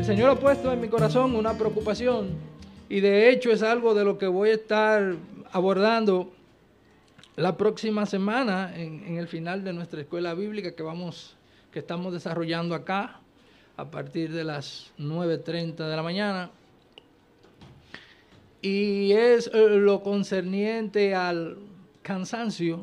Señor ha puesto en mi corazón una preocupación y de hecho es algo de lo que voy a estar abordando la próxima semana en el final de nuestra escuela bíblica que estamos desarrollando acá a partir de las 9:30 de la mañana. Y es lo concerniente al cansancio,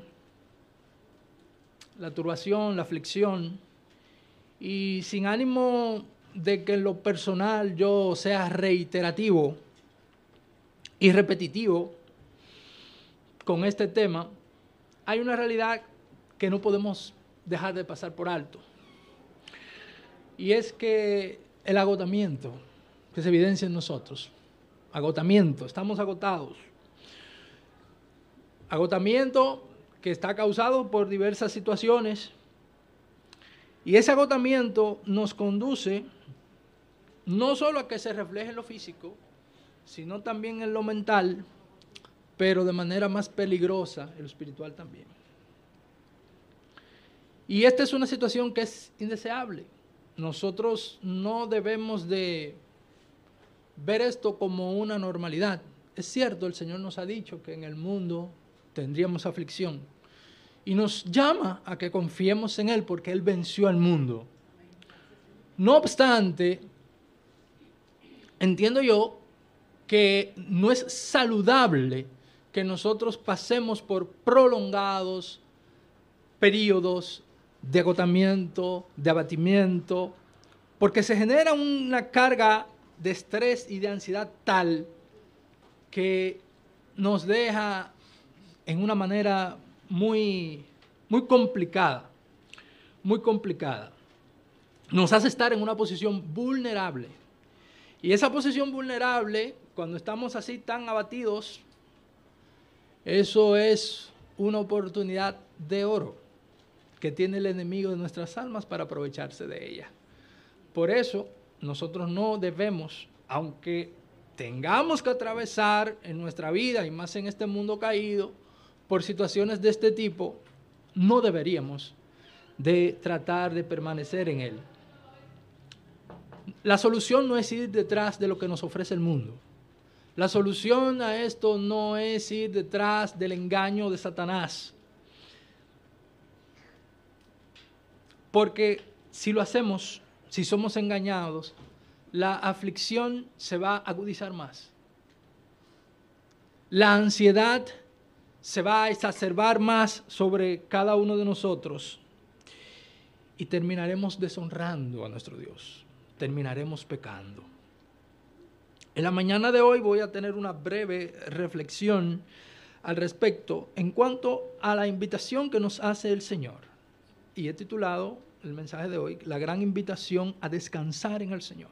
la turbación, la aflicción, y sin ánimo de que en lo personal yo sea reiterativo y repetitivo con este tema, hay una realidad que no podemos dejar de pasar por alto. Y es que el agotamiento que se evidencia en nosotros, agotamiento, estamos agotados. Agotamiento que está causado por diversas situaciones. Y ese agotamiento nos conduce no solo a que se refleje en lo físico, sino también en lo mental, pero de manera más peligrosa en lo espiritual también. Y esta es una situación que es indeseable. Nosotros no debemos de ver esto como una normalidad. Es cierto, el Señor nos ha dicho que en el mundo tendríamos aflicción y nos llama a que confiemos en Él porque Él venció al mundo. No obstante, entiendo yo que no es saludable que nosotros pasemos por prolongados periodos de agotamiento, de abatimiento, porque se genera una carga de estrés y de ansiedad tal que nos deja en una manera muy complicada, muy complicada. Nos hace estar en una posición vulnerable. Y esa posición vulnerable, cuando estamos así tan abatidos, eso es una oportunidad de oro que tiene el enemigo de nuestras almas para aprovecharse de ella. Por eso, nosotros no debemos, aunque tengamos que atravesar en nuestra vida, y más en este mundo caído, por situaciones de este tipo, no deberíamos de tratar de permanecer en él. La solución no es ir detrás de lo que nos ofrece el mundo. La solución a esto no es ir detrás del engaño de Satanás. Porque si lo hacemos, si somos engañados, la aflicción se va a agudizar más. La ansiedad se va a exacerbar más sobre cada uno de nosotros y terminaremos deshonrando a nuestro Dios. Terminaremos pecando. En la mañana de hoy voy a tener una breve reflexión al respecto en cuanto a la invitación que nos hace el Señor. Y he titulado el mensaje de hoy, La gran invitación a descansar en el Señor.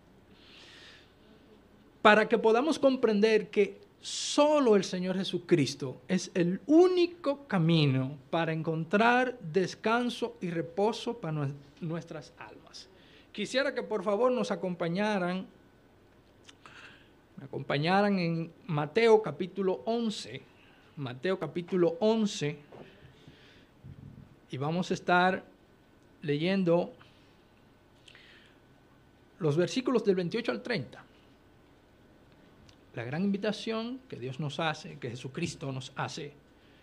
Para que podamos comprender que solo el Señor Jesucristo es el único camino para encontrar descanso y reposo para nuestras almas. Quisiera que por favor me acompañaran en Mateo capítulo 11. Mateo capítulo 11. Y vamos a estar leyendo los versículos del 28 al 30. La gran invitación que Dios nos hace, que Jesucristo nos hace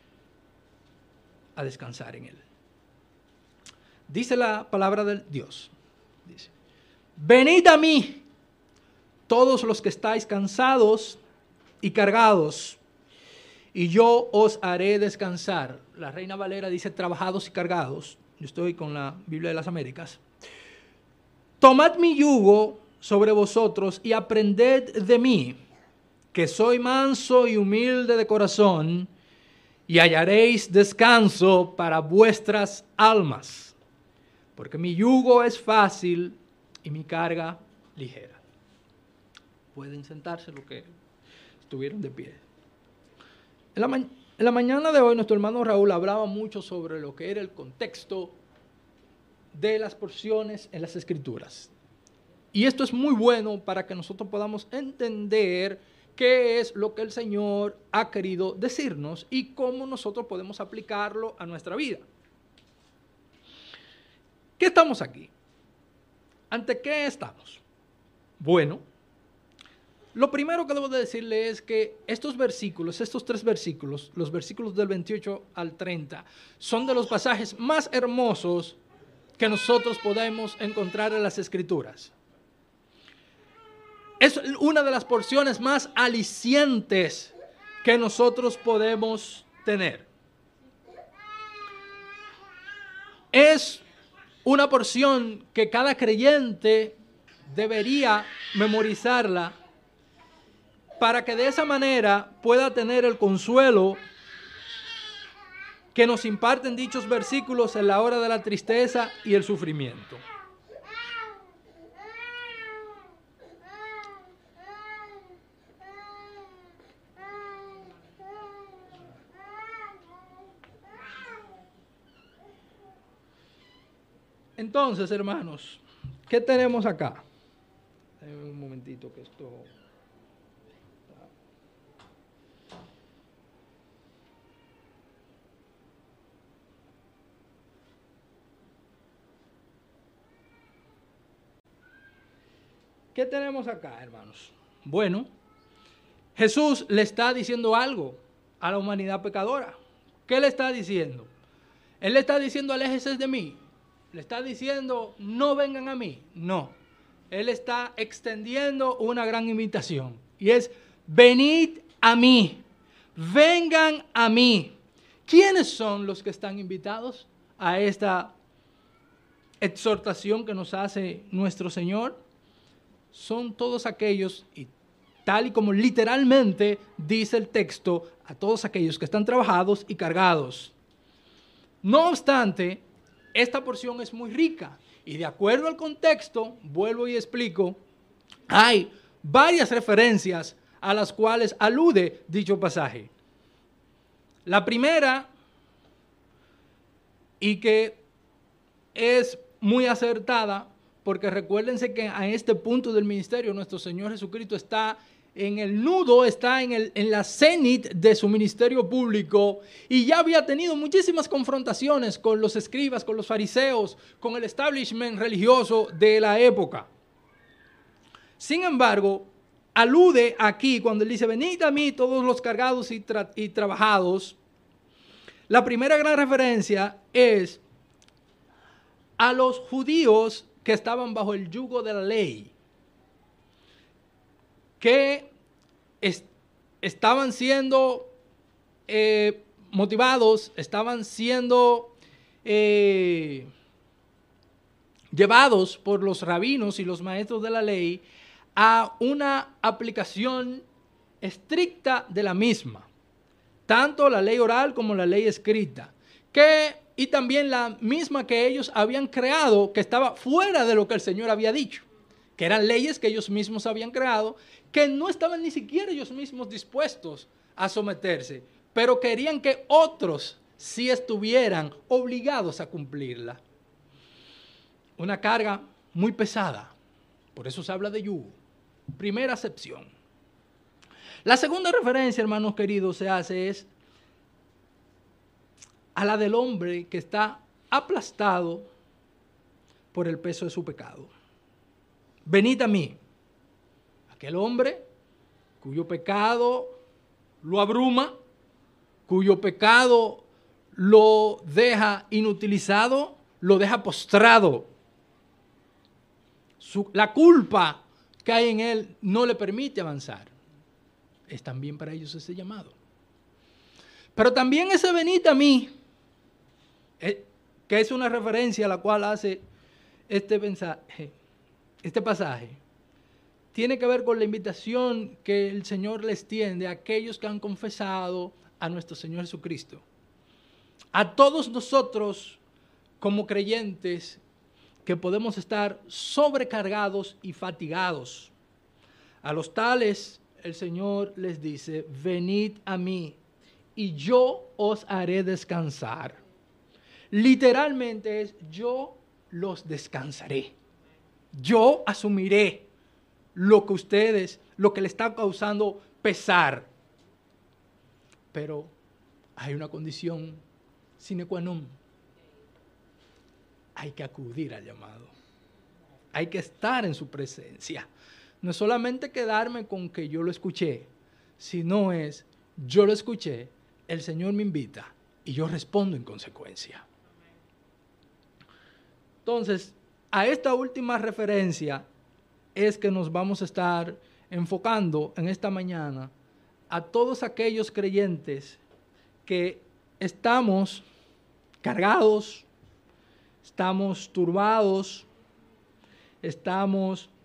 a descansar en Él. Dice la palabra de Dios. Dice, venid a mí, todos los que estáis cansados y cargados, y yo os haré descansar. La Reina Valera dice trabajados y cargados. Yo estoy con la Biblia de las Américas. Tomad mi yugo sobre vosotros y aprended de mí, que soy manso y humilde de corazón, y hallaréis descanso para vuestras almas. Porque mi yugo es fácil y mi carga ligera. Pueden sentarse los que estuvieron de pie. En la mañana de hoy nuestro hermano Raúl hablaba mucho sobre lo que era el contexto de las porciones en las Escrituras. Y esto es muy bueno para que nosotros podamos entender qué es lo que el Señor ha querido decirnos y cómo nosotros podemos aplicarlo a nuestra vida. ¿Qué estamos aquí? ¿Ante qué estamos? Bueno, lo primero que debo de decirle es que estos versículos, estos 3 versículos, los versículos del 28 al 30, son de los pasajes más hermosos que nosotros podemos encontrar en las Escrituras. Es una de las porciones más alicientes que nosotros podemos tener. Es una porción que cada creyente debería memorizarla para que de esa manera pueda tener el consuelo que nos imparten dichos versículos en la hora de la tristeza y el sufrimiento. Entonces, hermanos, ¿qué tenemos acá? Déjenme un momentito que esto... ¿Qué tenemos acá, hermanos? Bueno, Jesús le está diciendo algo a la humanidad pecadora. ¿Qué le está diciendo? Él le está diciendo, aléjense de mí. Le está diciendo, no vengan a mí. No. Él está extendiendo una gran invitación. Y es, venid a mí. Vengan a mí. ¿Quiénes son los que están invitados a esta exhortación que nos hace nuestro Señor? Son todos aquellos, y tal y como literalmente dice el texto, a todos aquellos que están trabajados y cargados. No obstante, esta porción es muy rica y de acuerdo al contexto, vuelvo y explico, hay varias referencias a las cuales alude dicho pasaje. La primera, y que es muy acertada, porque recuérdense que a este punto del ministerio nuestro Señor Jesucristo está en el nudo, está en la cenit de su ministerio público y ya había tenido muchísimas confrontaciones con los escribas, con los fariseos, con el establishment religioso de la época. Sin embargo, alude aquí cuando él dice, venid a mí todos los cargados y trabajados. La primera gran referencia es a los judíos que estaban bajo el yugo de la ley, que estaban siendo motivados, estaban siendo llevados por los rabinos y los maestros de la ley a una aplicación estricta de la misma, tanto la ley oral como la ley escrita, y también la misma que ellos habían creado, que estaba fuera de lo que el Señor había dicho, que eran leyes que ellos mismos habían creado, que no estaban ni siquiera ellos mismos dispuestos a someterse, pero querían que otros sí estuvieran obligados a cumplirla. Una carga muy pesada, por eso se habla de yugo. Primera acepción. La segunda referencia, hermanos queridos, se hace es a la del hombre que está aplastado por el peso de su pecado. Venid a mí. Aquel hombre cuyo pecado lo abruma, cuyo pecado lo deja inutilizado, lo deja postrado. La culpa que hay en él no le permite avanzar. Es también para ellos ese llamado. Pero también ese venid a mí, que es una referencia a la cual hace este pasaje, tiene que ver con la invitación que el Señor les tiende a aquellos que han confesado a nuestro Señor Jesucristo. A todos nosotros como creyentes que podemos estar sobrecargados y fatigados. A los tales el Señor les dice, venid a mí y yo os haré descansar. Literalmente es, yo los descansaré. Yo asumiré lo que le está causando pesar. Pero hay una condición sine qua non. Hay que acudir al llamado. Hay que estar en su presencia. no es solamente quedarme con que yo lo escuché, sino es, yo lo escuché, el Señor me invita y yo respondo en consecuencia. Entonces, a esta última referencia es que nos vamos a estar enfocando en esta mañana a todos aquellos creyentes que estamos cargados, estamos turbados, estamos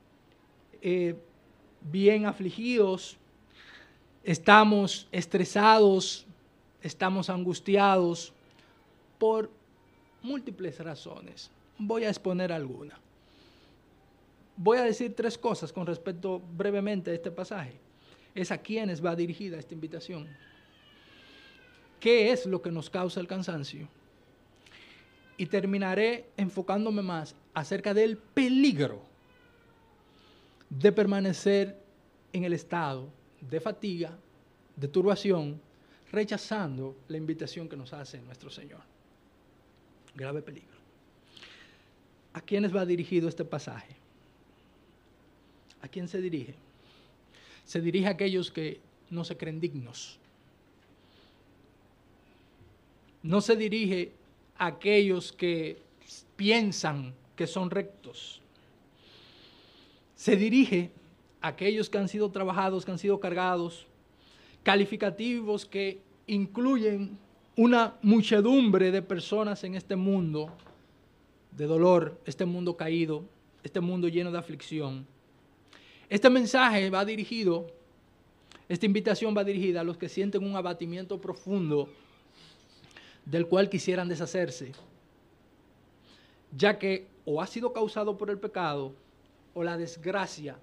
bien afligidos, estamos estresados, estamos angustiados por múltiples razones. Voy a exponer alguna. Voy a decir 3 cosas con respecto brevemente a este pasaje. Es a quienes va dirigida esta invitación. ¿Qué es lo que nos causa el cansancio? Y terminaré enfocándome más acerca del peligro de permanecer en el estado de fatiga, de turbación, rechazando la invitación que nos hace nuestro Señor. Grave peligro. ¿A quiénes va dirigido este pasaje? ¿A quién se dirige? Se dirige a aquellos que no se creen dignos. No se dirige a aquellos que piensan que son rectos. Se dirige a aquellos que han sido trabajados, que han sido cargados, calificativos que incluyen una muchedumbre de personas en este mundo de dolor, este mundo caído, este mundo lleno de aflicción. Este mensaje va dirigido, esta invitación va dirigida a los que sienten un abatimiento profundo del cual quisieran deshacerse, ya que o ha sido causado por el pecado o la desgracia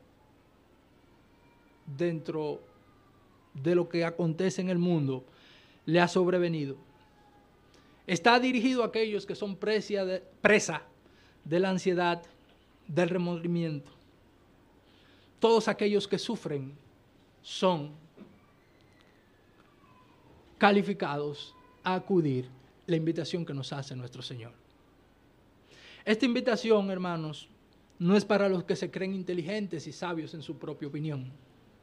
dentro de lo que acontece en el mundo le ha sobrevenido. Está dirigido a aquellos que son presa de la ansiedad, del remordimiento. Todos aquellos que sufren son calificados a acudir la invitación que nos hace nuestro Señor. Esta invitación, hermanos, no es para los que se creen inteligentes y sabios en su propia opinión,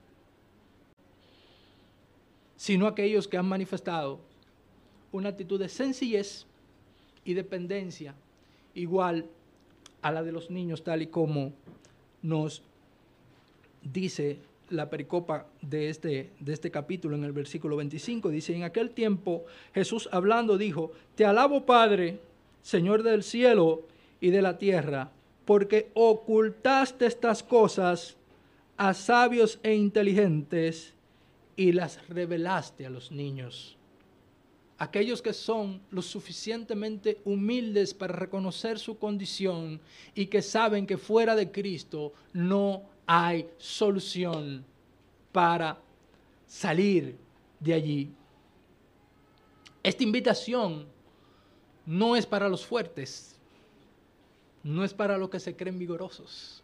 sino aquellos que han manifestado una actitud de sencillez y dependencia igual a la de los niños, tal y como nos dice la pericopa de este capítulo en el versículo 25. Dice, en aquel tiempo Jesús hablando dijo, te alabo Padre, Señor del cielo y de la tierra, porque ocultaste estas cosas a sabios e inteligentes y las revelaste a los niños. Aquellos que son lo suficientemente humildes para reconocer su condición y que saben que fuera de Cristo no hay solución para salir de allí. Esta invitación no es para los fuertes, no es para los que se creen vigorosos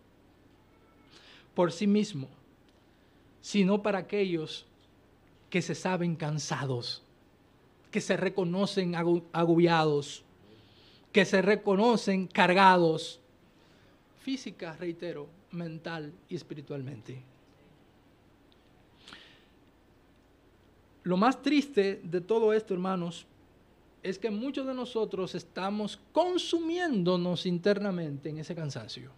por sí mismos, sino para aquellos que se saben cansados, que se reconocen agobiados, que se reconocen cargados, física, reitero, mental y espiritualmente. Lo más triste de todo esto, hermanos, es que muchos de nosotros estamos consumiéndonos internamente en ese cansancio.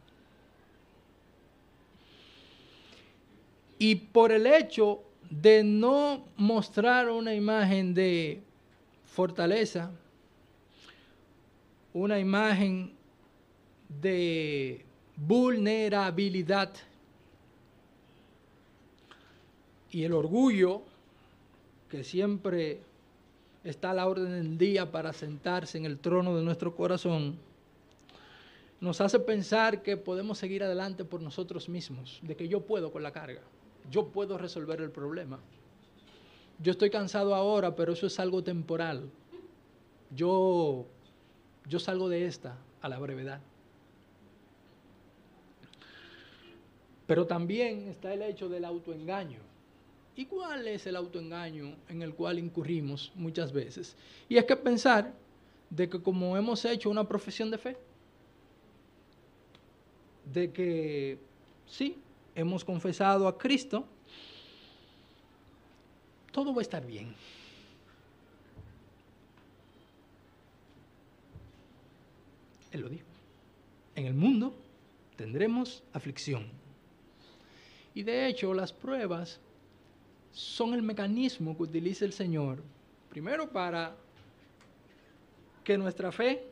Y por el hecho de no mostrar una imagen de fortaleza, una imagen de vulnerabilidad y el orgullo que siempre está a la orden del día para sentarse en el trono de nuestro corazón, nos hace pensar que podemos seguir adelante por nosotros mismos, de que yo puedo con la carga, yo puedo resolver el problema. Yo estoy cansado ahora, pero eso es algo temporal. Yo salgo de esta a la brevedad. Pero también está el hecho del autoengaño. ¿Y cuál es el autoengaño en el cual incurrimos muchas veces? Y es que pensar de que como hemos hecho una profesión de fe, de que sí, hemos confesado a Cristo, todo va a estar bien. Él lo dijo. En el mundo tendremos aflicción. Y de hecho, las pruebas son el mecanismo que utiliza el Señor, primero para que nuestra fe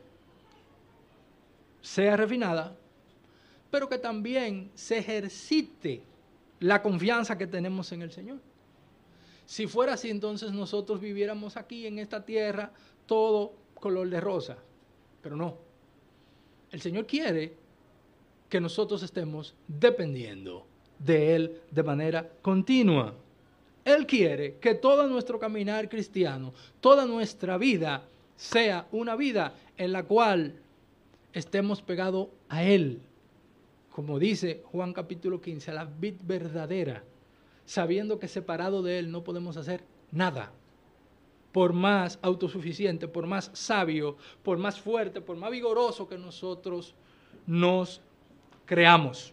sea refinada, pero que también se ejercite la confianza que tenemos en el Señor. Si fuera así, entonces nosotros viviéramos aquí en esta tierra todo color de rosa, pero no. El Señor quiere que nosotros estemos dependiendo de Él de manera continua. Él quiere que todo nuestro caminar cristiano, toda nuestra vida, sea una vida en la cual estemos pegados a Él. Como dice Juan capítulo 15, a la vid verdadera, sabiendo que separado de Él no podemos hacer nada. Por más autosuficiente, por más sabio, por más fuerte, por más vigoroso que nosotros nos creamos.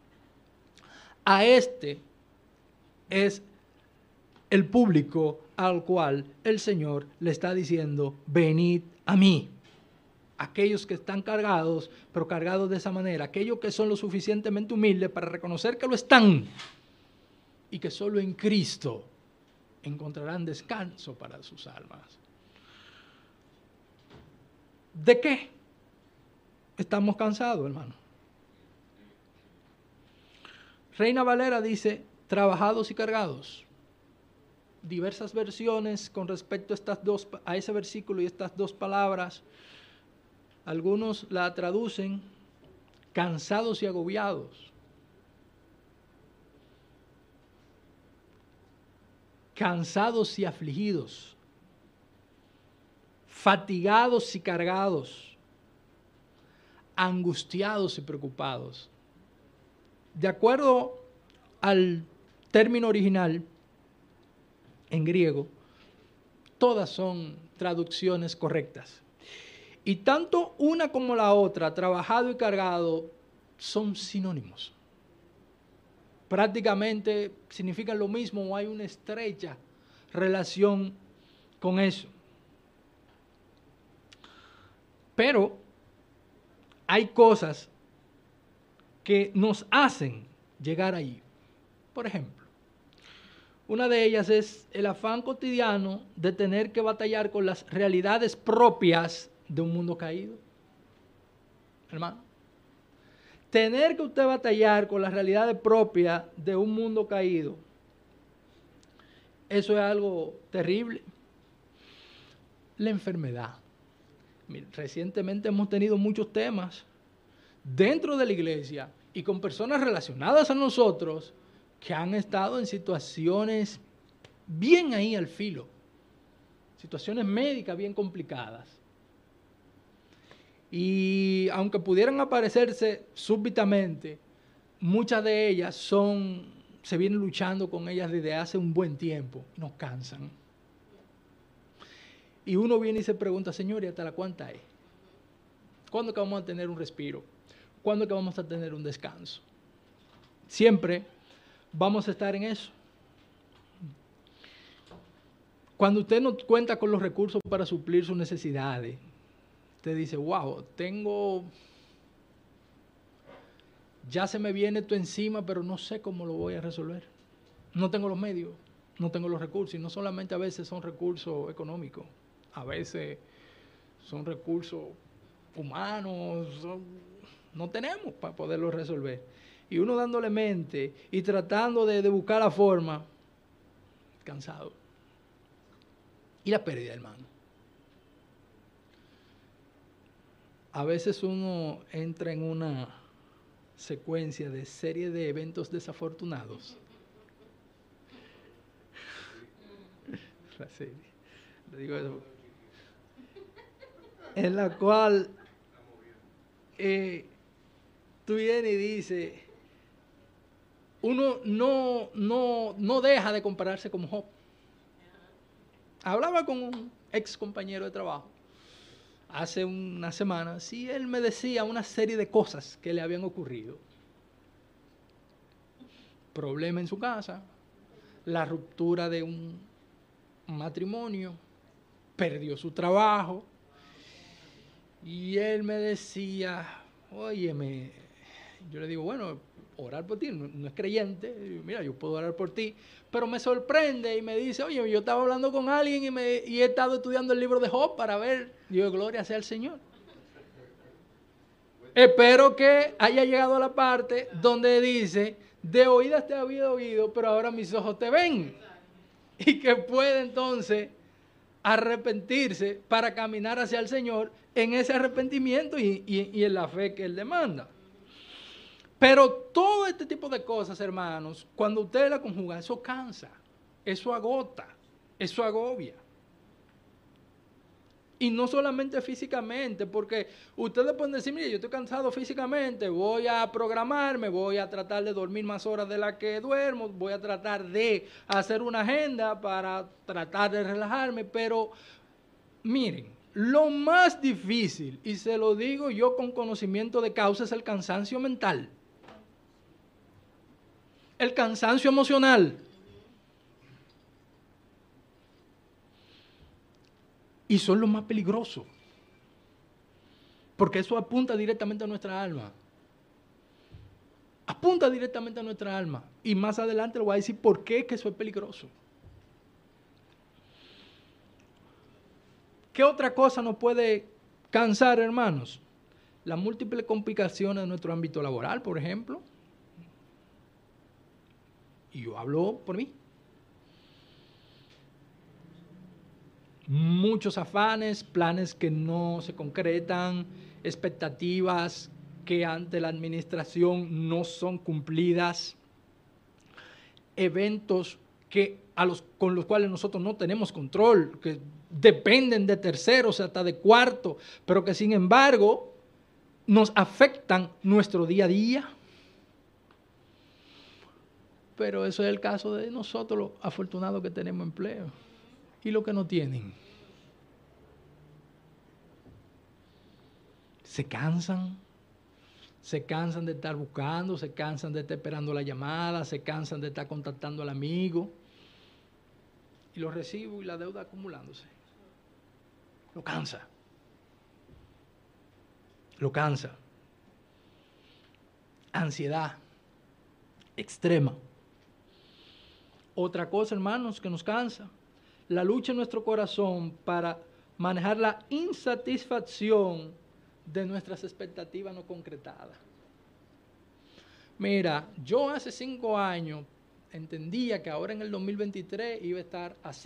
A este es el público al cual el Señor le está diciendo, venid a mí. Aquellos que están cargados, pero cargados de esa manera, aquellos que son lo suficientemente humildes para reconocer que lo están y que solo en Cristo encontrarán descanso para sus almas. ¿De qué estamos cansados, hermano? Reina Valera dice, trabajados y cargados. Diversas versiones con respecto a ese versículo y estas dos palabras. Algunos la traducen cansados y agobiados. Cansados y afligidos. Fatigados y cargados. Angustiados y preocupados. De acuerdo al término original en griego, todas son traducciones correctas. Y tanto una como la otra, trabajado y cargado, son sinónimos. Prácticamente significan lo mismo o hay una estrecha relación con eso. Pero hay cosas que nos hacen llegar ahí. Por ejemplo, una de ellas es el afán cotidiano de tener que batallar con las realidades propias de un mundo caído. Hermano, tener que usted batallar con las realidades propias de un mundo caído, eso es algo terrible. La enfermedad. Mira, recientemente hemos tenido muchos temas dentro de la iglesia y con personas relacionadas a nosotros que han estado en situaciones bien ahí al filo, situaciones médicas bien complicadas. Y aunque pudieran aparecerse súbitamente, muchas de ellas se vienen luchando con ellas desde hace un buen tiempo, nos cansan. Y uno viene y se pregunta, Señor, ¿y hasta la cuánta es? ¿Cuándo es que vamos a tener un respiro? ¿Cuándo es que vamos a tener un descanso? Siempre vamos a estar en eso. Cuando usted no cuenta con los recursos para suplir sus necesidades, usted dice, wow, ya se me viene esto encima, pero no sé cómo lo voy a resolver. No tengo los medios, no tengo los recursos, y no solamente a veces son recursos económicos, a veces son recursos humanos, no tenemos para poderlo resolver. Y uno dándole mente y tratando de buscar la forma, cansado. Y la pérdida, hermano. A veces uno entra en una secuencia de serie de eventos desafortunados. La serie. Le digo eso. En la cual tú vienes y dices, uno no deja de compararse con Job. Hablaba con un ex compañero de trabajo hace una semana, y él me decía una serie de cosas que le habían ocurrido. problema en su casa, la ruptura de un matrimonio, perdió su trabajo. Y él me decía, óyeme, yo le digo, bueno, orar por ti, no es creyente, mira, yo puedo orar por ti, pero me sorprende y me dice, oye, yo estaba hablando con alguien y he estado estudiando el libro de Job para ver, Dios, gloria sea al Señor. Espero que haya llegado a la parte donde dice, de oídas te había oído, pero ahora mis ojos te ven. Y que puede entonces arrepentirse para caminar hacia el Señor en ese arrepentimiento y en la fe que Él demanda. Pero todo este tipo de cosas, hermanos, cuando usted la conjuga, eso cansa, eso agota, eso agobia. Y no solamente físicamente, porque ustedes pueden decir, mire, yo estoy cansado físicamente, voy a programarme, voy a tratar de dormir más horas de las que duermo, voy a tratar de hacer una agenda para tratar de relajarme, pero miren, lo más difícil, y se lo digo yo con conocimiento de causa, es el cansancio mental. El cansancio emocional. Y son los más peligrosos. Porque eso apunta directamente a nuestra alma. Apunta directamente a nuestra alma. Y más adelante le voy a decir por qué que eso es peligroso. ¿Qué otra cosa nos puede cansar, hermanos? Las múltiples complicaciones de nuestro ámbito laboral, por ejemplo. Y yo hablo por mí. Muchos afanes, planes que no se concretan, expectativas que ante la administración no son cumplidas, eventos con los cuales nosotros no tenemos control, que dependen de terceros, hasta de cuartos, pero que sin embargo nos afectan nuestro día a día. Pero eso es el caso de nosotros, los afortunados que tenemos empleo. ¿Y los que no tienen? Se cansan de estar buscando, se cansan de estar esperando la llamada, se cansan de estar contactando al amigo. Y los recibos y la deuda acumulándose. Lo cansa. Lo cansa. Ansiedad extrema. Otra cosa, hermanos, que nos cansa. La lucha en nuestro corazón para manejar la insatisfacción de nuestras expectativas no concretadas. Mira, yo hace 5 años entendía que ahora en el 2023 iba a estar así.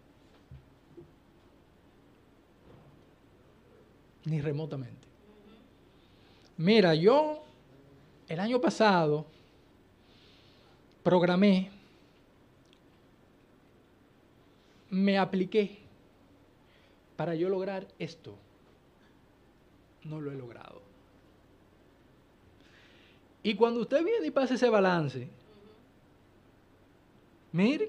Ni remotamente. Mira, yo el año pasado programé, me apliqué para yo lograr esto. No lo he logrado. Y cuando usted viene y pasa ese balance, mire,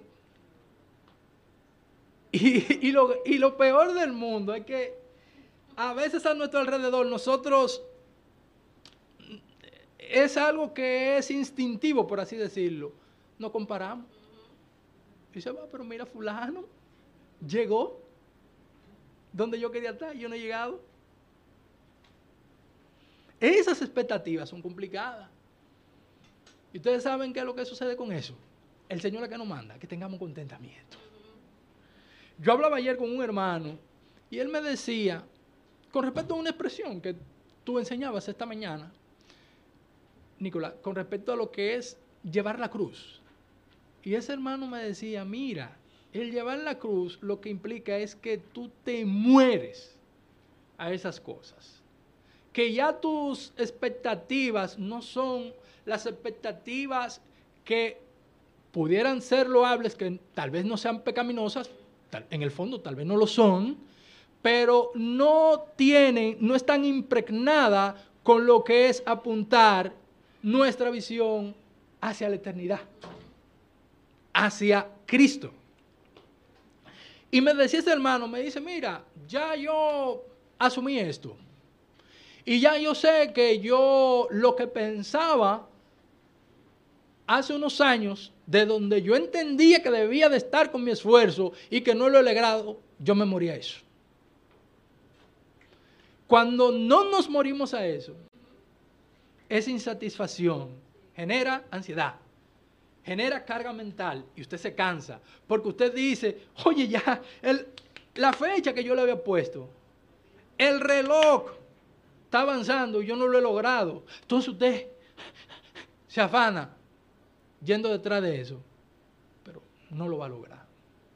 y lo peor del mundo es que a veces a nuestro alrededor nosotros es algo que es instintivo, por así decirlo. Nos comparamos. Y dice, pero mira, fulano llegó donde yo quería estar, yo no he llegado. Esas expectativas son complicadas. ¿Y ustedes saben qué es lo que sucede con eso? El Señor es que nos manda, que tengamos contentamiento. Yo hablaba ayer con un hermano y él me decía, con respecto a una expresión que tú enseñabas esta mañana, Nicolás, con respecto a lo que es llevar la cruz. Y ese hermano me decía, mira, el llevar la cruz lo que implica es que tú te mueres a esas cosas. Que ya tus expectativas no son las expectativas que pudieran ser loables, que tal vez no sean pecaminosas, en el fondo tal vez no lo son, pero no están impregnadas con lo que es apuntar nuestra visión hacia la eternidad, hacia Cristo. Y me decía ese hermano, me dice, mira, ya yo asumí esto. Y ya yo sé que yo lo que pensaba hace unos años, de donde yo entendía que debía de estar con mi esfuerzo y que no lo he logrado, yo me morí a eso. Cuando no nos morimos a eso, esa insatisfacción genera ansiedad, genera carga mental y usted se cansa porque usted dice, oye, ya, la fecha que yo le había puesto, el reloj está avanzando y yo no lo he logrado. Entonces usted se afana yendo detrás de eso, pero no lo va a lograr.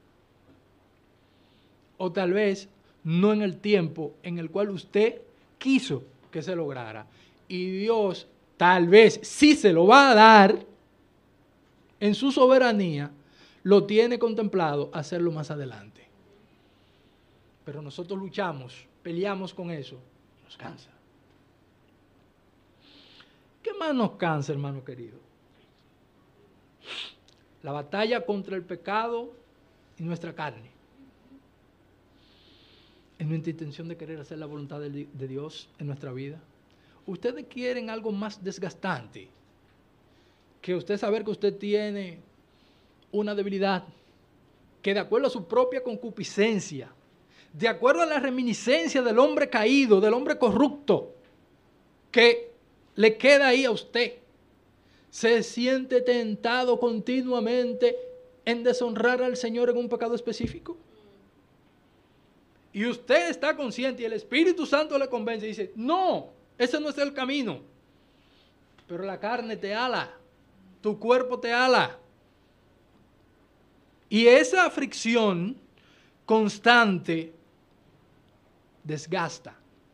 O tal vez no en el tiempo en el cual usted quiso que se lograra. Y Dios tal vez sí se lo va a dar, en su soberanía, lo tiene contemplado hacerlo más adelante. Pero nosotros luchamos, peleamos con eso, nos cansa. ¿Qué más nos cansa, hermano querido? La batalla contra el pecado y nuestra carne. Es nuestra intención de querer hacer la voluntad de Dios en nuestra vida. Ustedes quieren algo más desgastante que usted saber que usted tiene una debilidad, que de acuerdo a su propia concupiscencia, de acuerdo a la reminiscencia del hombre caído, del hombre corrupto, que le queda ahí a usted, se siente tentado continuamente en deshonrar al Señor en un pecado específico. Y usted está consciente y el Espíritu Santo le convence y dice, no, ese no es el camino. Pero la carne te ala, tu cuerpo te ala. Y esa fricción constante desgasta.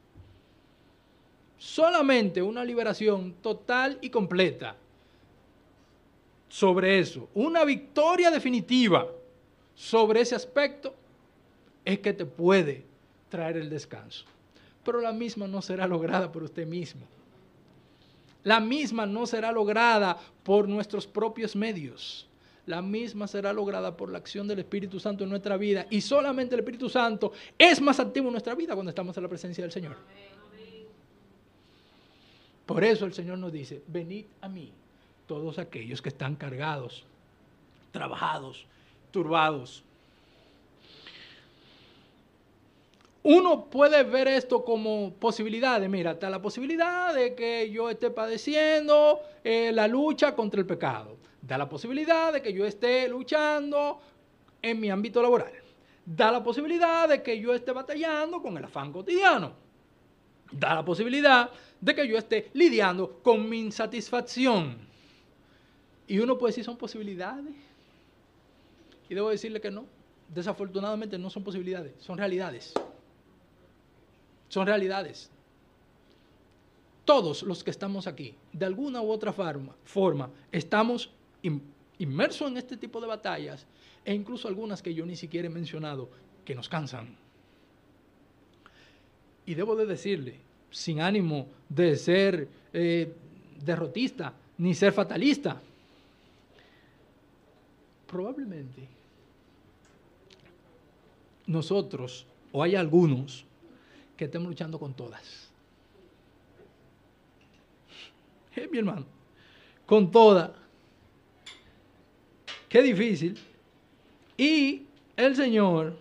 Solamente una liberación total y completa sobre eso, una victoria definitiva sobre ese aspecto, es que te puede traer el descanso. Pero la misma no será lograda por usted mismo. La misma no será lograda por nuestros propios medios. La misma será lograda por la acción del Espíritu Santo en nuestra vida. Y solamente el Espíritu Santo es más activo en nuestra vida cuando estamos en la presencia del Señor. Por eso el Señor nos dice, venid a mí, todos aquellos que están cargados, trabajados, turbados. Uno puede ver esto como posibilidades. Mira, está la posibilidad de que yo esté padeciendo la lucha contra el pecado. Da la posibilidad de que yo esté luchando en mi ámbito laboral. Da la posibilidad de que yo esté batallando con el afán cotidiano. Da la posibilidad de que yo esté lidiando con mi insatisfacción. Y uno puede decir, son posibilidades. Y debo decirle que no. Desafortunadamente no son posibilidades, son realidades. Son realidades. Todos los que estamos aquí, de alguna u otra forma estamos inmersos en este tipo de batallas, e incluso algunas que yo ni siquiera he mencionado, que nos cansan. Y debo de decirle, sin ánimo de ser derrotista, ni ser fatalista, probablemente nosotros, o hay algunos, que estemos luchando con todas. Mi hermano, con todas. Qué difícil. Y el Señor,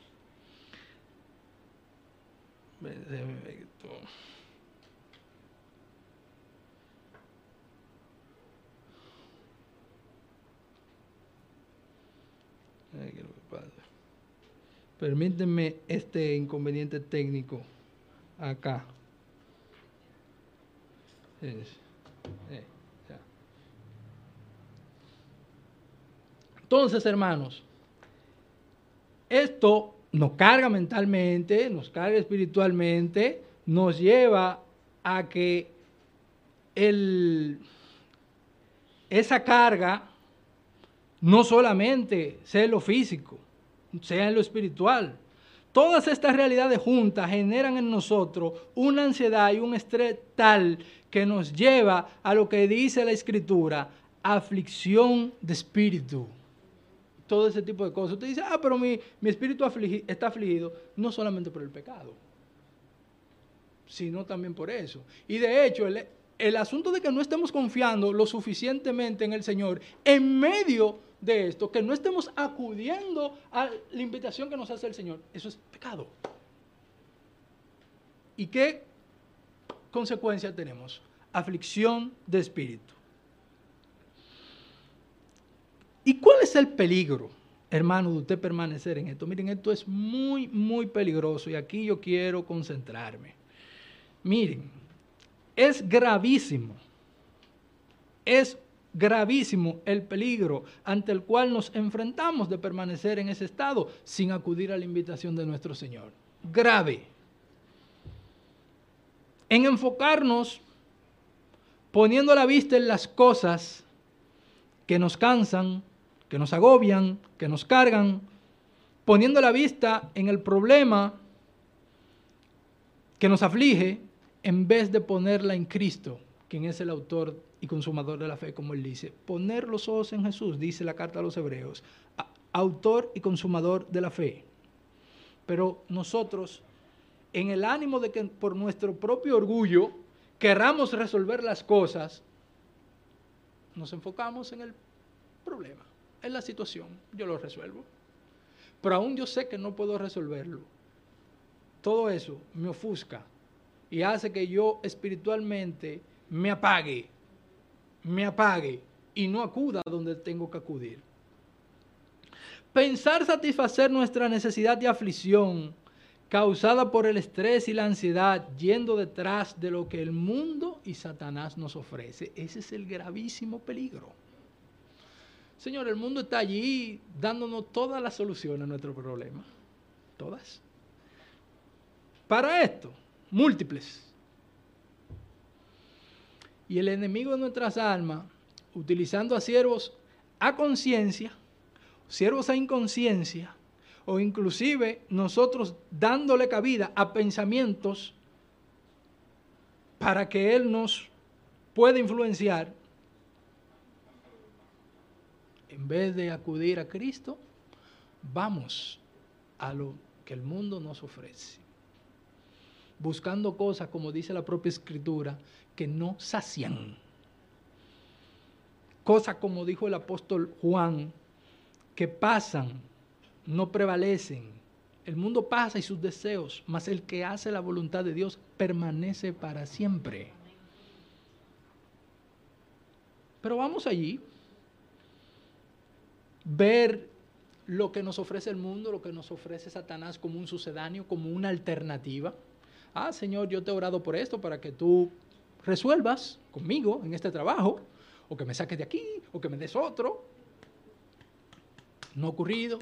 permítanme este inconveniente técnico acá. Entonces, hermanos, esto nos carga mentalmente, nos carga espiritualmente, nos lleva a que esa carga no solamente sea en lo físico, sea en lo espiritual. Todas estas realidades juntas generan en nosotros una ansiedad y un estrés tal que nos lleva a lo que dice la Escritura, aflicción de espíritu. Todo ese tipo de cosas. Usted dice, pero mi espíritu está afligido, no solamente por el pecado, sino también por eso. Y de hecho, el asunto de que no estemos confiando lo suficientemente en el Señor, en medio de esto, que no estemos acudiendo a la invitación que nos hace el Señor, eso es pecado. ¿Y qué consecuencia tenemos? Aflicción de espíritu. ¿Y cuál es el peligro, hermano, de usted permanecer en esto? Miren, esto es muy, muy peligroso y aquí yo quiero concentrarme. Miren, es gravísimo el peligro ante el cual nos enfrentamos de permanecer en ese estado sin acudir a la invitación de nuestro Señor. Grave. En enfocarnos, poniendo la vista en las cosas que nos cansan, que nos agobian, que nos cargan, poniendo la vista en el problema que nos aflige, en vez de ponerla en Cristo, quien es el autor y consumador de la fe, como él dice. Poner los ojos en Jesús, dice la carta a los Hebreos, autor y consumador de la fe. Pero nosotros, en el ánimo de que por nuestro propio orgullo querramos resolver las cosas, nos enfocamos en el problema, en la situación. Yo lo resuelvo. Pero aún yo sé que no puedo resolverlo. Todo eso me ofusca y hace que yo espiritualmente me apague y no acuda donde tengo que acudir. Pensar satisfacer nuestra necesidad de aflicción causada por el estrés y la ansiedad, yendo detrás de lo que el mundo y Satanás nos ofrece. Ese es el gravísimo peligro. Señor, el mundo está allí dándonos todas las soluciones a nuestro problema. Todas. Para esto, múltiples. Y el enemigo de nuestras almas, utilizando a siervos a conciencia, siervos a inconsciencia, o inclusive nosotros dándole cabida a pensamientos para que Él nos pueda influenciar, en vez de acudir a Cristo, vamos a lo que el mundo nos ofrece, buscando cosas, como dice la propia Escritura, que no sacian. Cosas, como dijo el apóstol Juan, que pasan, no prevalecen. El mundo pasa y sus deseos, mas el que hace la voluntad de Dios permanece para siempre. Pero vamos allí, ver lo que nos ofrece el mundo, lo que nos ofrece Satanás como un sucedáneo, como una alternativa. Ah, Señor, yo te he orado por esto para que tú resuelvas conmigo en este trabajo, o que me saques de aquí, o que me des otro. No ha ocurrido.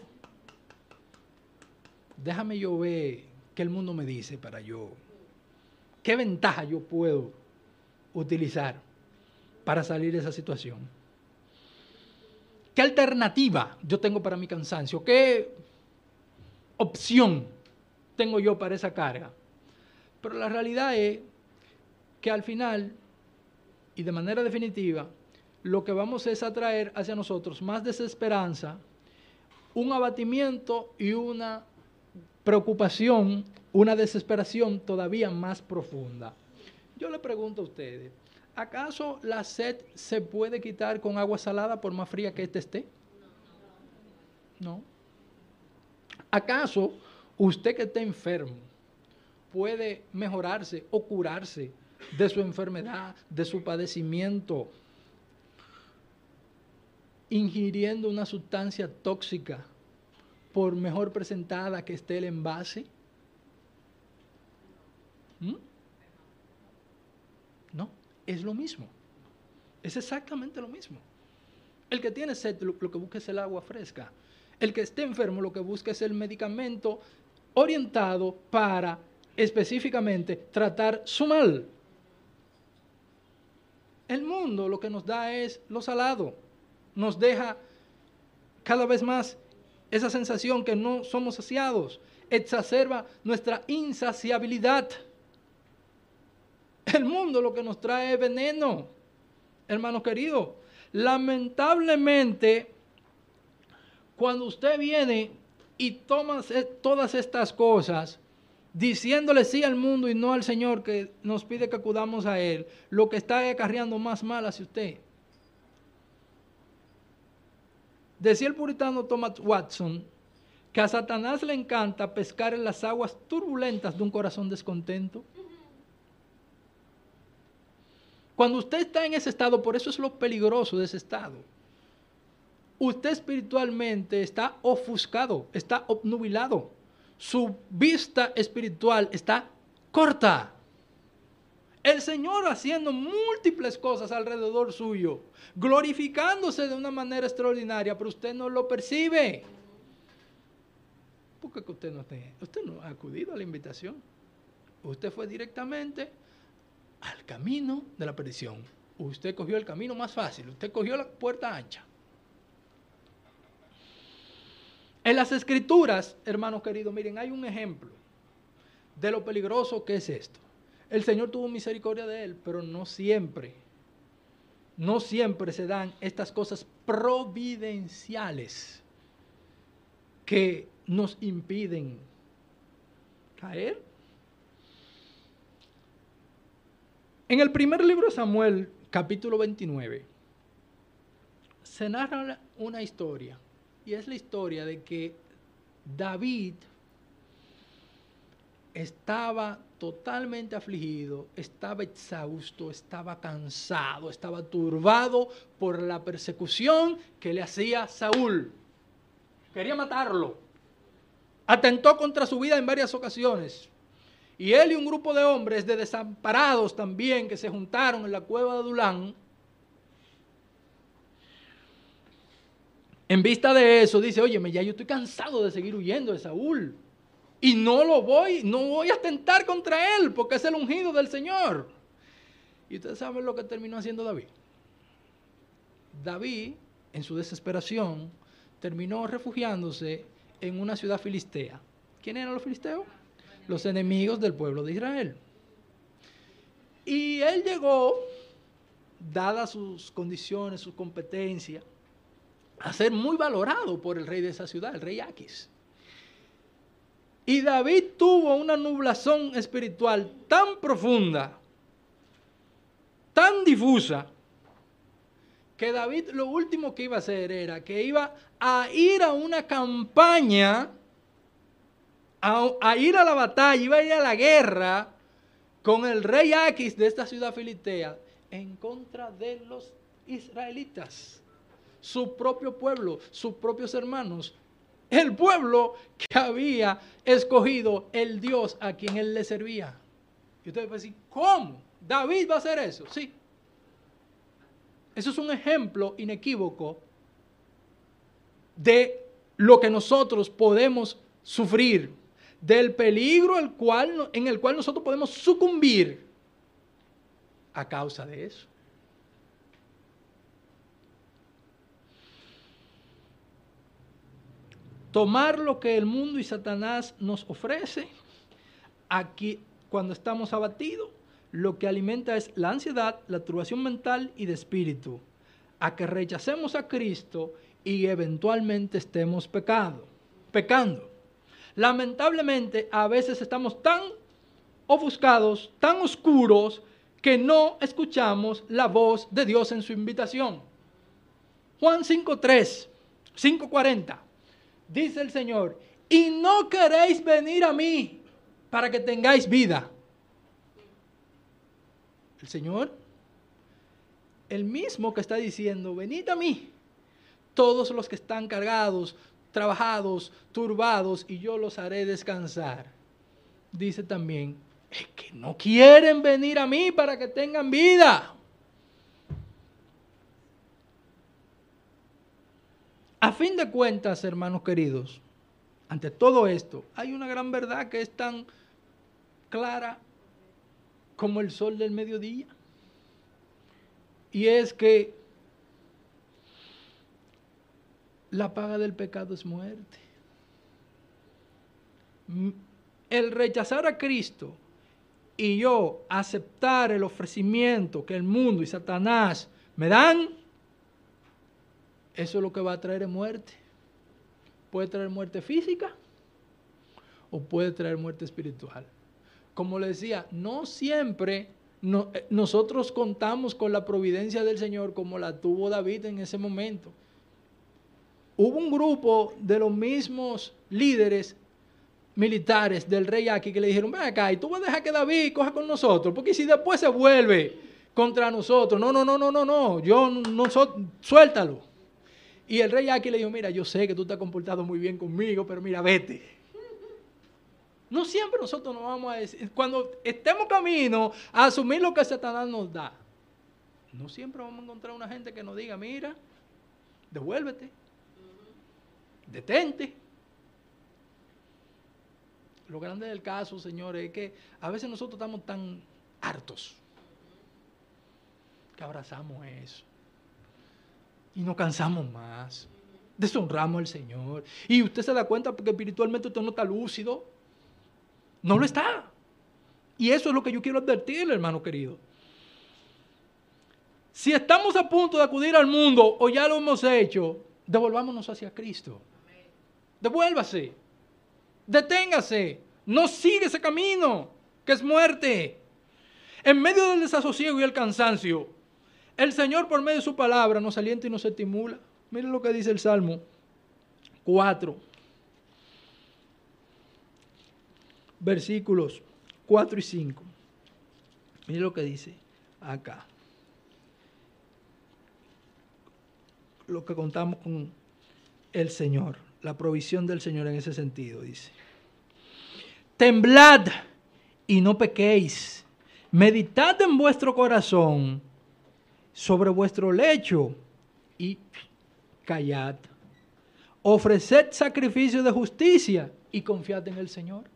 Déjame yo ver qué el mundo me dice para yo, qué ventaja yo puedo utilizar para salir de esa situación. ¿Qué alternativa yo tengo para mi cansancio? ¿Qué opción tengo yo para esa carga? Pero la realidad es que al final, y de manera definitiva, lo que vamos es a traer hacia nosotros más desesperanza, un abatimiento y una preocupación, una desesperación todavía más profunda. Yo le pregunto a ustedes, ¿acaso la sed se puede quitar con agua salada por más fría que ésta esté? No. ¿Acaso usted que está enfermo puede mejorarse o curarse de su enfermedad, de su padecimiento, ingiriendo una sustancia tóxica por mejor presentada que esté el envase? No, es lo mismo. Es exactamente lo mismo. El que tiene sed lo que busca es el agua fresca. El que esté enfermo lo que busca es el medicamento orientado para específicamente tratar su mal. El mundo lo que nos da es lo salado. Nos deja cada vez más esa sensación que no somos saciados. Exacerba nuestra insaciabilidad. El mundo lo que nos trae es veneno, hermano querido. Lamentablemente, cuando usted viene y toma todas estas cosas, diciéndole sí al mundo y no al Señor que nos pide que acudamos a Él, lo que está acarreando más mal hacia usted. Decía el puritano Thomas Watson que a Satanás le encanta pescar en las aguas turbulentas de un corazón descontento. Cuando usted está en ese estado, por eso es lo peligroso de ese estado. Usted espiritualmente está ofuscado, está obnubilado. Su vista espiritual está corta. El Señor haciendo múltiples cosas alrededor suyo, glorificándose de una manera extraordinaria, pero usted no lo percibe. ¿Por qué usted no ha acudido a la invitación? Usted fue directamente al camino de la perdición. Usted cogió el camino más fácil, usted cogió la puerta ancha. En las Escrituras, hermanos queridos, miren, hay un ejemplo de lo peligroso que es esto. El Señor tuvo misericordia de él, pero no siempre se dan estas cosas providenciales que nos impiden caer. En el primer libro de Samuel, capítulo 29, se narra una historia, y es la historia de que David estaba totalmente afligido, estaba exhausto, estaba cansado, estaba turbado por la persecución que le hacía Saúl. Quería matarlo. Atentó contra su vida en varias ocasiones. Y él y un grupo de hombres de desamparados también que se juntaron en la cueva de Adulán. En vista de eso, dice, óyeme, ya yo estoy cansado de seguir huyendo de Saúl. Y no voy a atentar contra él, porque es el ungido del Señor. Y ustedes saben lo que terminó haciendo David. David, en su desesperación, terminó refugiándose en una ciudad filistea. ¿Quién eran los filisteos? Los enemigos del pueblo de Israel. Y él llegó, dadas sus condiciones, su competencia, a ser muy valorado por el rey de esa ciudad, el rey Aquis. Y David tuvo una nublación espiritual tan profunda, tan difusa, que David lo último que iba a hacer era que iba a ir a una campaña, a ir a la batalla, iba a ir a la guerra con el rey Aquis de esta ciudad filistea en contra de los israelitas, su propio pueblo, sus propios hermanos, el pueblo que había escogido el Dios a quien él le servía. Y ustedes pueden decir, ¿cómo? ¿David va a hacer eso? Sí. Eso es un ejemplo inequívoco de lo que nosotros podemos sufrir, del peligro en el cual nosotros podemos sucumbir a causa de eso. Tomar lo que el mundo y Satanás nos ofrece, aquí cuando estamos abatidos, lo que alimenta es la ansiedad, la turbación mental y de espíritu, a que rechacemos a Cristo y eventualmente estemos pecando. Lamentablemente, a veces estamos tan ofuscados, tan oscuros, que no escuchamos la voz de Dios en su invitación. Juan 5:3, 5:40. Dice el Señor, y no queréis venir a mí para que tengáis vida. El Señor, el mismo que está diciendo, venid a mí, todos los que están cargados, trabajados, turbados, y yo los haré descansar. Dice también, es que no quieren venir a mí para que tengan vida. A fin de cuentas, hermanos queridos, ante todo esto, hay una gran verdad que es tan clara como el sol del mediodía. Y es que la paga del pecado es muerte. El rechazar a Cristo y yo aceptar el ofrecimiento que el mundo y Satanás me dan, eso es lo que va a traer muerte. Puede traer muerte física o puede traer muerte espiritual. Como le decía, no siempre nosotros contamos con la providencia del Señor como la tuvo David en ese momento. Hubo un grupo de los mismos líderes militares del rey Aqui que le dijeron, ven acá, y tú vas a dejar que David coja con nosotros, porque si después se vuelve contra nosotros, suéltalo. Y el rey Aqui le dijo, mira, yo sé que tú te has comportado muy bien conmigo, pero mira, vete. No siempre nosotros nos vamos a decir, cuando estemos camino a asumir lo que Satanás nos da, no siempre vamos a encontrar una gente que nos diga, mira, devuélvete, detente. Lo grande del caso, señores, es que a veces nosotros estamos tan hartos que abrazamos eso y nos cansamos más, deshonramos al Señor. Y usted se da cuenta porque espiritualmente usted no está lúcido. No lo está. Y eso es lo que yo quiero advertirle, hermano querido. Si estamos a punto de acudir al mundo o ya lo hemos hecho, devolvámonos hacia Cristo. Devuélvase. Deténgase. No siga ese camino, que es muerte. En medio del desasosiego y el cansancio, el Señor por medio de su palabra nos alienta y nos estimula. Miren lo que dice el Salmo 4. Versículos 4 y 5. Miren lo que dice acá. Lo que contamos con el Señor, la provisión del Señor en ese sentido, dice. Temblad y no pequéis. Meditad en vuestro corazón sobre vuestro lecho y callad. Ofreced sacrificio de justicia y confiad en el Señor.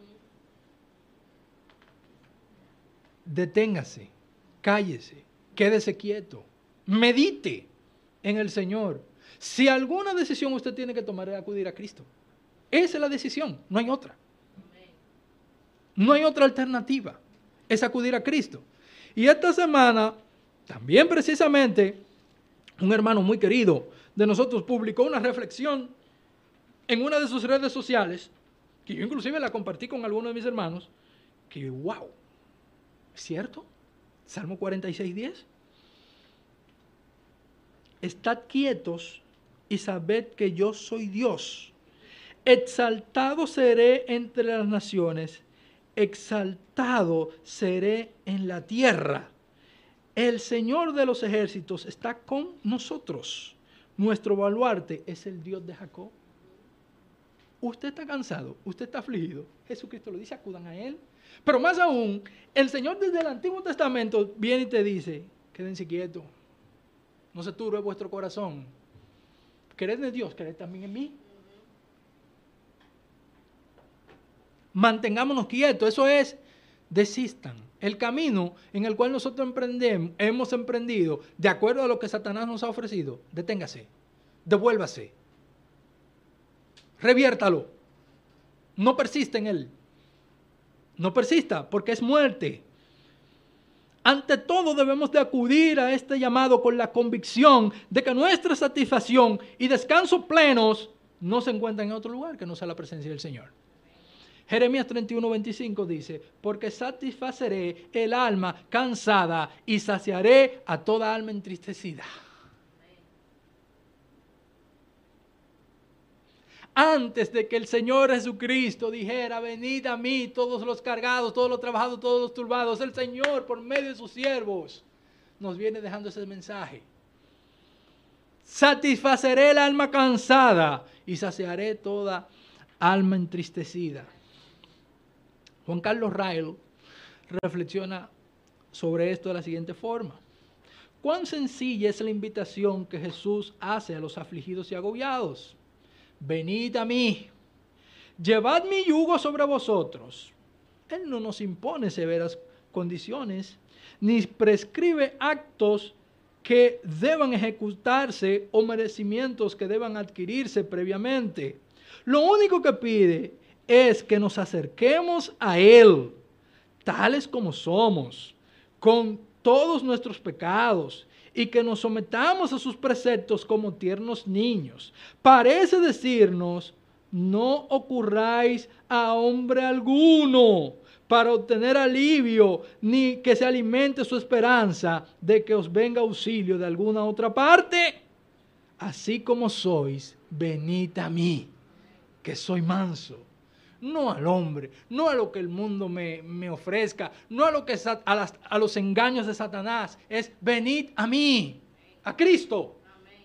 Deténgase, cállese, quédese quieto, medite en el Señor. Si alguna decisión usted tiene que tomar es acudir a Cristo. Esa es la decisión, no hay otra. No hay otra alternativa, es acudir a Cristo. Y esta semana, también precisamente, un hermano muy querido de nosotros publicó una reflexión en una de sus redes sociales, que yo inclusive la compartí con algunos de mis hermanos, que wow, ¿es cierto? Salmo 46:10. Estad quietos y sabed que yo soy Dios. Exaltado seré entre las naciones, exaltado seré en la tierra. El Señor de los ejércitos está con nosotros. Nuestro baluarte es el Dios de Jacob. Usted está cansado, usted está afligido. Jesucristo lo dice, acudan a Él. Pero más aún, el Señor desde el Antiguo Testamento viene y te dice, quédense quietos, no se turbe vuestro corazón. Quered en Dios, quered también en mí. Mantengámonos quietos, eso es, desistan. El camino en el cual nosotros hemos emprendido, de acuerdo a lo que Satanás nos ha ofrecido, deténgase, devuélvase, reviértalo, no persista en él. No persista, porque es muerte. Ante todo debemos de acudir a este llamado con la convicción de que nuestra satisfacción y descanso plenos no se encuentran en otro lugar que no sea la presencia del Señor. Jeremías 31:25 dice, porque satisfaceré el alma cansada y saciaré a toda alma entristecida. Antes de que el Señor Jesucristo dijera, venid a mí todos los cargados, todos los trabajados, todos los turbados, el Señor por medio de sus siervos nos viene dejando ese mensaje. Satisfaceré el alma cansada y saciaré toda alma entristecida. Juan Carlos Rael reflexiona sobre esto de la siguiente forma. Cuán sencilla es la invitación que Jesús hace a los afligidos y agobiados. Venid a mí, llevad mi yugo sobre vosotros. Él no nos impone severas condiciones, ni prescribe actos que deban ejecutarse o merecimientos que deban adquirirse previamente. Lo único que pide es que nos acerquemos a Él, tales como somos, con todos nuestros pecados, y que nos sometamos a sus preceptos como tiernos niños. Parece decirnos, no ocurráis a hombre alguno para obtener alivio, ni que se alimente su esperanza de que os venga auxilio de alguna otra parte. Así como sois, venid a mí, que soy manso. No al hombre, no a lo que el mundo me ofrezca, no a, lo que, a los engaños de Satanás. Es venid a mí, a Cristo.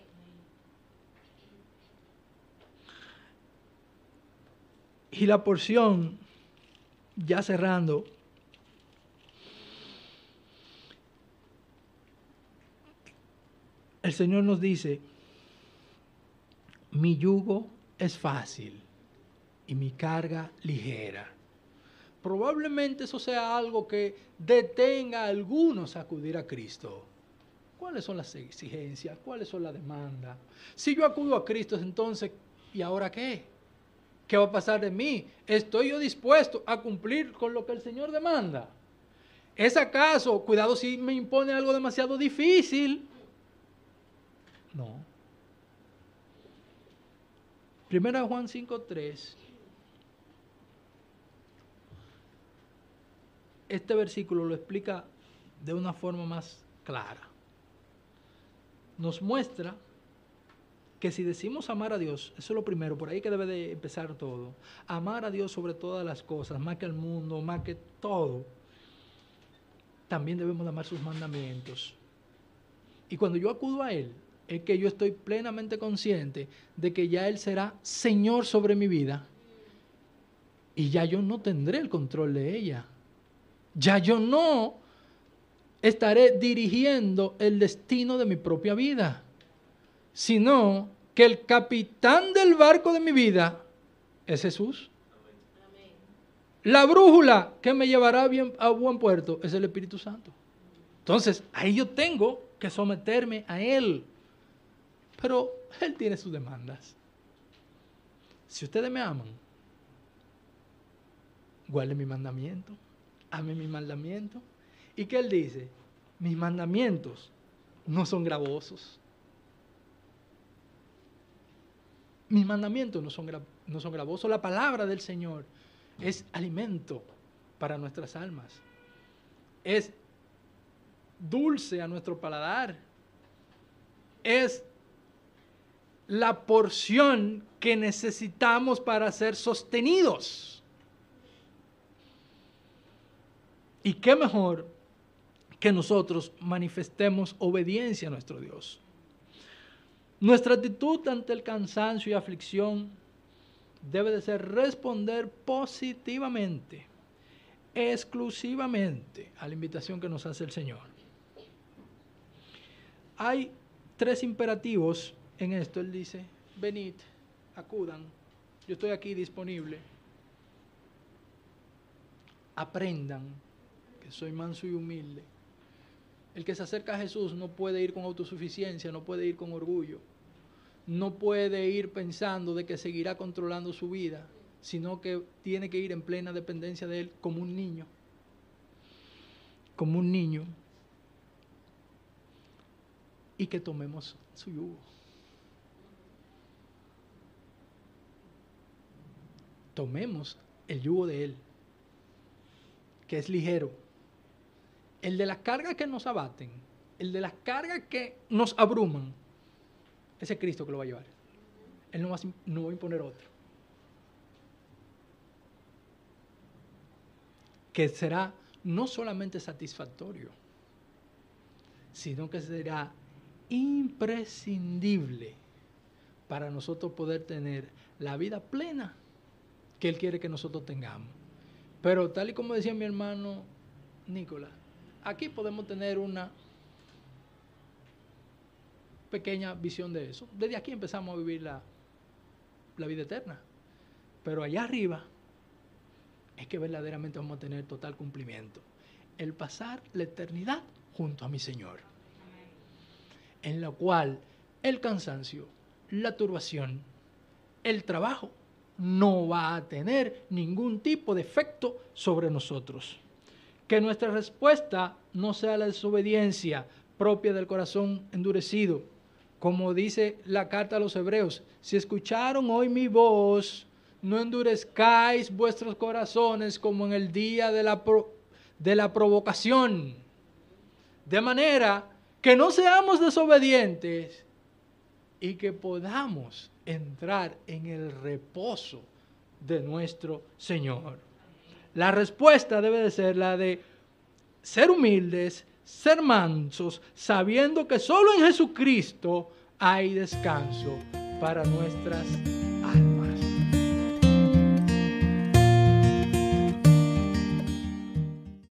Y la porción, ya cerrando, el Señor nos dice, mi yugo es fácil y mi carga ligera. Probablemente eso sea algo que detenga a algunos a acudir a Cristo. ¿Cuáles son las exigencias? ¿Cuáles son las demandas? Si yo acudo a Cristo, entonces, ¿y ahora qué? ¿Qué va a pasar de mí? ¿Estoy yo dispuesto a cumplir con lo que el Señor demanda? ¿Es acaso, cuidado si me impone algo demasiado difícil? No. 1 Juan 5:3. Este versículo lo explica de una forma más clara. Nos muestra que si decimos amar a Dios, eso es lo primero, por ahí que debe de empezar todo. Amar a Dios sobre todas las cosas, más que al mundo, más que todo. También debemos amar sus mandamientos. Y cuando yo acudo a Él, es que yo estoy plenamente consciente de que ya Él será Señor sobre mi vida. Y ya yo no tendré el control de ella. Ya yo no estaré dirigiendo el destino de mi propia vida, sino que el capitán del barco de mi vida es Jesús. Amén. La brújula que me llevará bien a buen puerto es el Espíritu Santo. Entonces, ahí yo tengo que someterme a Él. Pero Él tiene sus demandas. Si ustedes me aman, guarden mi mandamiento, amen mi mandamiento. ¿Y qué Él dice? Mis mandamientos no son gravosos. Mis mandamientos no son gravosos. La palabra del Señor es alimento para nuestras almas. Es dulce a nuestro paladar. Es la porción que necesitamos para ser sostenidos. Y qué mejor que nosotros manifestemos obediencia a nuestro Dios. Nuestra actitud ante el cansancio y aflicción debe de ser responder positivamente, exclusivamente a la invitación que nos hace el Señor. Hay 3 imperativos en esto. Él dice, venid, acudan, yo estoy aquí disponible. Aprendan que soy manso y humilde. El que se acerca a Jesús no puede ir con autosuficiencia, no puede ir con orgullo, no puede ir pensando de que seguirá controlando su vida, sino que tiene que ir en plena dependencia de Él como un niño. Como un niño. Y que tomemos su yugo. Tomemos el yugo de Él, que es ligero. El de las cargas que nos abaten, el de las cargas que nos abruman, ese es Cristo que lo va a llevar. Él no va a imponer otro. Que será no solamente satisfactorio, sino que será imprescindible para nosotros poder tener la vida plena que Él quiere que nosotros tengamos. Pero tal y como decía mi hermano Nicolás, aquí podemos tener una pequeña visión de eso. Desde aquí empezamos a vivir la vida eterna. Pero allá arriba es que verdaderamente vamos a tener total cumplimiento. El pasar la eternidad junto a mi Señor. En la cual el cansancio, la turbación, el trabajo no va a tener ningún tipo de efecto sobre nosotros. Que nuestra respuesta no sea la desobediencia propia del corazón endurecido. Como dice la carta a los Hebreos, si escucharon hoy mi voz, no endurezcáis vuestros corazones como en el día de la provocación, de manera que no seamos desobedientes y que podamos entrar en el reposo de nuestro Señor. La respuesta debe de ser la de ser humildes, ser mansos, sabiendo que solo en Jesucristo hay descanso para nuestras almas.